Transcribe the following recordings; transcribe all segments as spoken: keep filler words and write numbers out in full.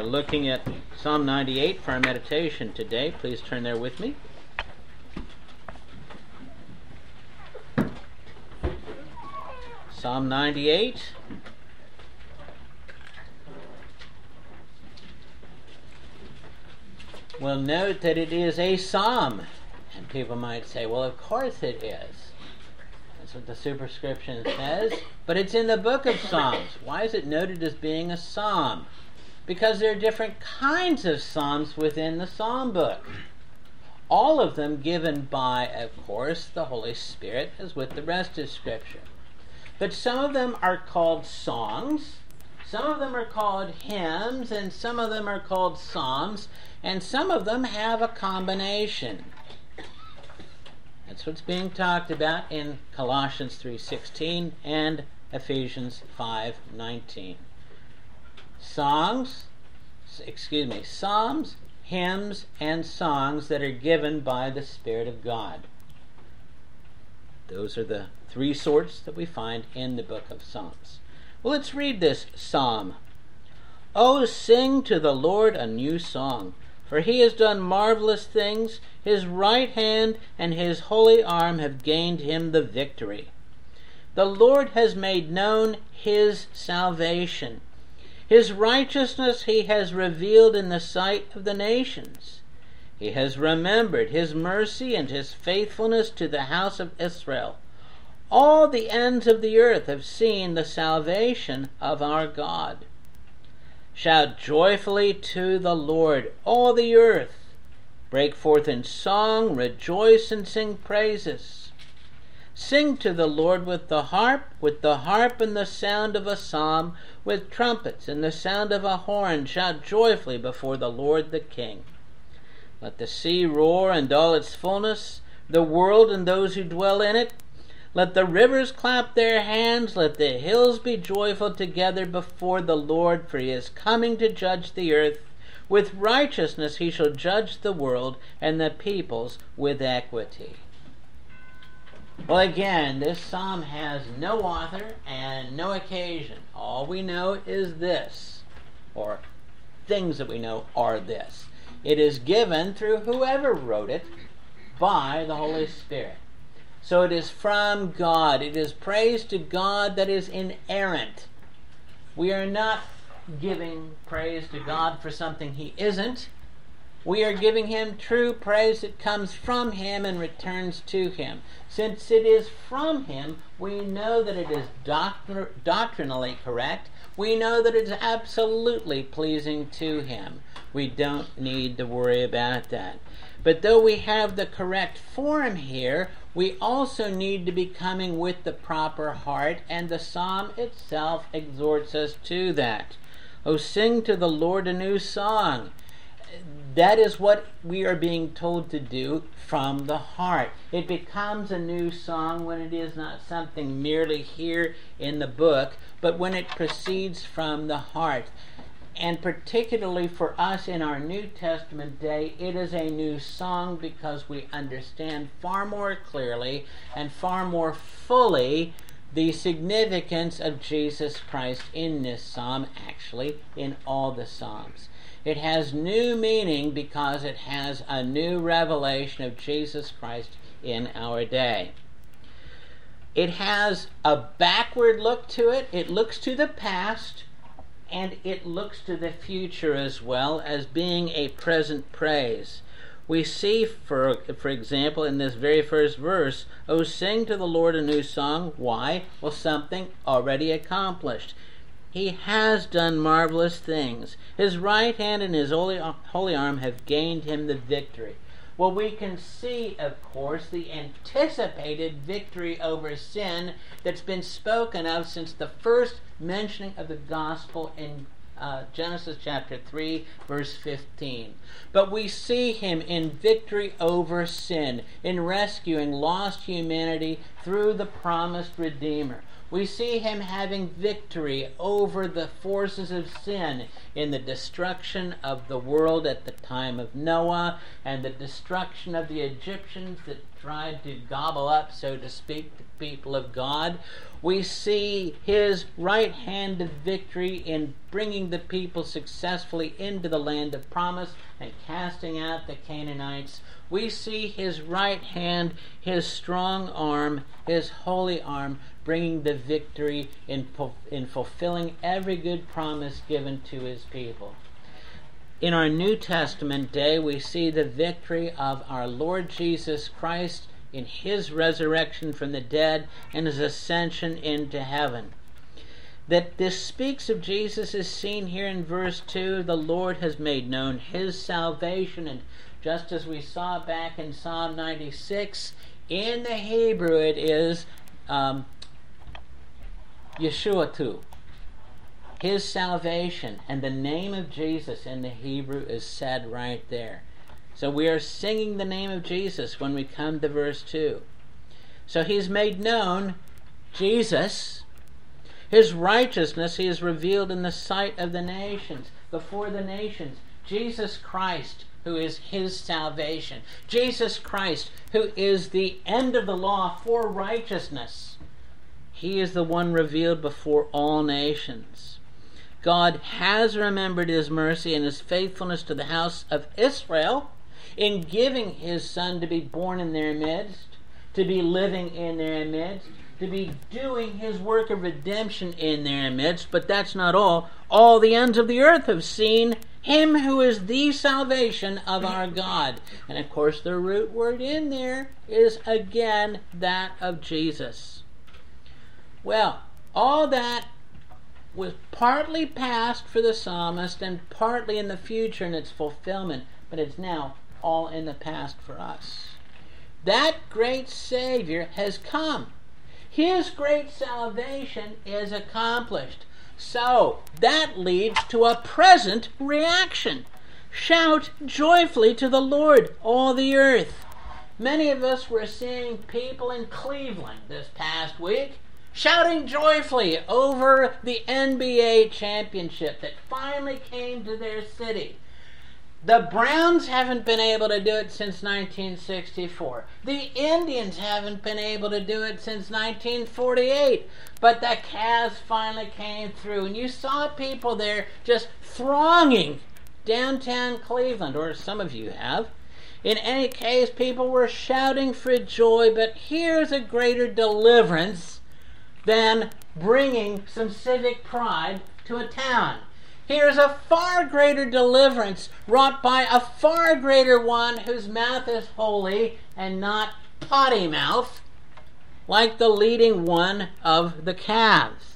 are looking at Psalm ninety-eight for our meditation today. Please turn there with me. Psalm ninety-eight. We'll note that it is a psalm. And people might say, well, of course it is. That's what the superscription says. But it's in the book of Psalms. Why is it noted as being a psalm? Because there are different kinds of psalms within the psalm book. All of them given by, of course, the Holy Spirit, as with the rest of Scripture. But some of them are called songs, some of them are called hymns, and some of them are called psalms, and some of them have a combination. That's what's being talked about in Colossians three sixteen and Ephesians five nineteen. Songs, excuse me, psalms, hymns, and songs that are given by the Spirit of God. Those are the three sorts that we find in the book of Psalms. Well, let's read this psalm. Oh, sing to the Lord a new song, for he has done marvelous things. His right hand and his holy arm have gained him the victory. The Lord has made known his salvation. His righteousness he has revealed in the sight of the nations. He has remembered his mercy and his faithfulness to the house of Israel. All the ends of the earth have seen the salvation of our God. Shout joyfully to the Lord, all the earth. Break forth in song, rejoice and sing praises. Sing to the Lord with the harp, with the harp and the sound of a psalm, with trumpets and the sound of a horn. Shout joyfully before the Lord the King. Let the sea roar and all its fullness, the world and those who dwell in it. Let the rivers clap their hands, let the hills be joyful together before the Lord, for he is coming to judge the earth. With righteousness he shall judge the world, and the peoples with equity. Well, again, this psalm has no author and no occasion. All we know is this, or things that we know are this. It is given through whoever wrote it by the Holy Spirit. So it is from God. It is praise to God that is inerrant. We are not giving praise to God for something he isn't. We are giving him true praise that comes from him and returns to him. Since it is from him, we know that it is doctr- doctrinally correct. We know that it is absolutely pleasing to him. We don't need to worry about that. But though we have the correct form here, we also need to be coming with the proper heart, and the psalm itself exhorts us to that. Oh, sing to the Lord a new song. That is what we are being told to do from the heart. It becomes a new song when it is not something merely here in the book, but when it proceeds from the heart. And particularly for us in our New Testament day, it is a new song because we understand far more clearly and far more fully the significance of Jesus Christ in this psalm, actually in all the psalms. It has new meaning because it has a new revelation of Jesus Christ in our day. It has a backward look to it. It looks to the past, and it looks to the future as well as being a present praise. We see, for, for example, in this very first verse, "Oh, sing to the Lord a new song." Why? Well, something already accomplished. He has done marvelous things. His right hand and his holy, holy arm have gained him the victory. Well, we can see, of course, the anticipated victory over sin that's been spoken of since the first mentioning of the gospel in uh, Genesis chapter three, verse fifteen. But we see him in victory over sin, in rescuing lost humanity through the promised Redeemer. We see him having victory over the forces of sin in the destruction of the world at the time of Noah and the destruction of the Egyptians that tried to gobble up, so to speak, the people of God. We see his right hand of victory in bringing the people successfully into the land of promise and casting out the Canaanites. We see his right hand, his strong arm, his holy arm, bringing the victory in, in fulfilling every good promise given to his people. In our New Testament day, we see the victory of our Lord Jesus Christ in his resurrection from the dead and his ascension into heaven. That this speaks of Jesus is seen here in verse two. The Lord has made known his salvation, and just as we saw back in Psalm ninety-six, in the Hebrew it is um, Yeshua too. His salvation, and the name of Jesus in the Hebrew is said right there. So we are singing the name of Jesus when we come to verse two. So he's made known, Jesus, his righteousness he is revealed in the sight of the nations, before the nations. Jesus Christ, who is his salvation. Jesus Christ, who is the end of the law for righteousness. He is the one revealed before all nations. God has remembered his mercy and his faithfulness to the house of Israel in giving his Son to be born in their midst, to be living in their midst, to be doing his work of redemption in their midst. But that's not all. All the ends of the earth have seen him who is the salvation of our God. And of course the root word in there is again that of Jesus. Well, all that was partly past for the psalmist and partly in the future in its fulfillment, but it's now all in the past for us. That great Savior has come. His great salvation is accomplished. So that leads to a present reaction. Shout joyfully to the Lord, all the earth. Many of us were seeing people in Cleveland this past week shouting joyfully over the N B A championship that finally came to their city. The Browns haven't been able to do it since nineteen sixty-four. The Indians haven't been able to do it since nineteen forty-eight. But the Cavs finally came through, and you saw people there just thronging downtown Cleveland, or some of you have. In any case, people were shouting for joy, but here's a greater deliverance than bringing some civic pride to a town. Here's a far greater deliverance wrought by a far greater one whose mouth is holy and not potty mouth, like the leading one of the Cavs.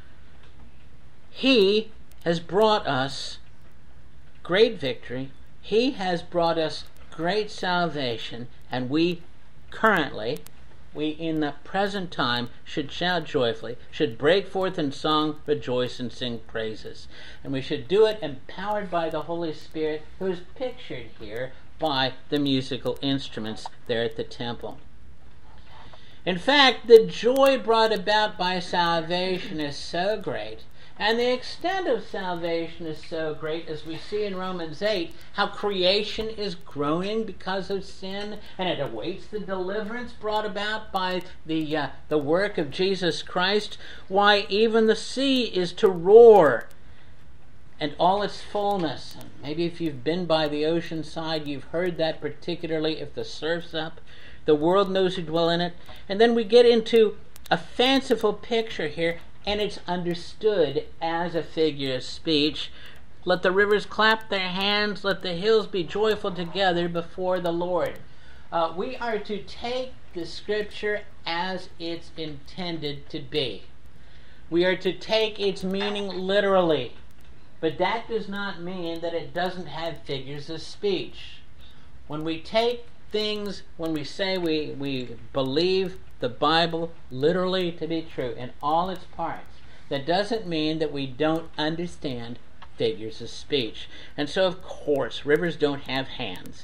He has brought us great victory. He has brought us great salvation, and we currently, we in the present time, should shout joyfully, should break forth in song, rejoice, and sing praises. And we should do it empowered by the Holy Spirit, who is pictured here by the musical instruments there at the temple. In fact, the joy brought about by salvation is so great, and the extent of salvation is so great, as we see in Romans eight, how creation is groaning because of sin, and it awaits the deliverance brought about by the uh, the work of Jesus Christ. Why, even the sea is to roar, and all its fullness. And maybe if you've been by the ocean side, you've heard that, particularly if the surf's up. The world knows who dwell in it. And then we get into a fanciful picture here, and it's understood as a figure of speech. Let the rivers clap their hands, let the hills be joyful together before the Lord. Uh, we are to take the Scripture as it's intended to be. We are to take its meaning literally. But that does not mean that it doesn't have figures of speech. When we take things, when we say we, we believe the Bible literally to be true in all its parts, that doesn't mean that we don't understand figures of speech. And so, of course, rivers don't have hands.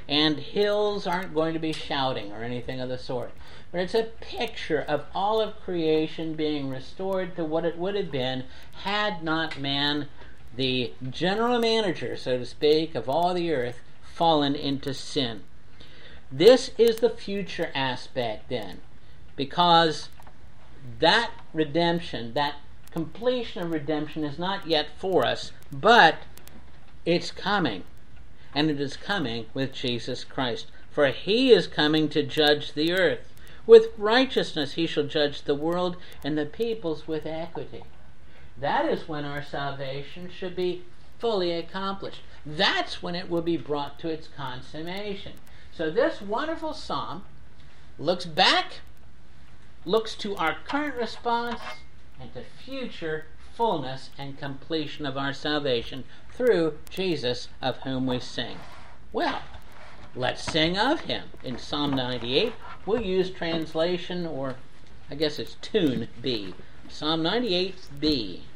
and hills aren't going to be shouting or anything of the sort. But it's a picture of all of creation being restored to what it would have been had not man, the general manager, so to speak, of all the earth, fallen into sin. This is the future aspect then, because that redemption, that completion of redemption is not yet for us, but it's coming. And it is coming with Jesus Christ. For he is coming to judge the earth. With righteousness he shall judge the world, and the peoples with equity. That is when our salvation should be fully accomplished. That's when it will be brought to its consummation. So this wonderful psalm looks back, looks to our current response, and to future fullness and completion of our salvation through Jesus, of whom we sing. Well, let's sing of him. In Psalm ninety-eight, we'll use translation, or I guess it's tune B. Psalm ninety-eight B.